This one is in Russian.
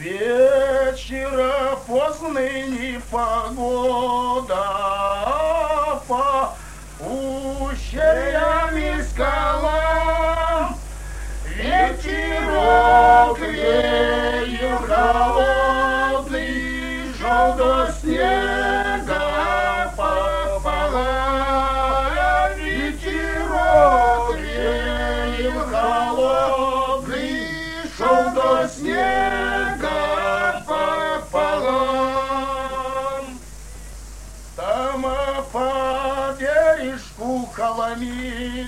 Вечера поздный непогода, по ущельям и скалам ветерок веет холодный, желтого снега пополам. Ветерок веет холодный, желтого снега пополам. Там по бережку холми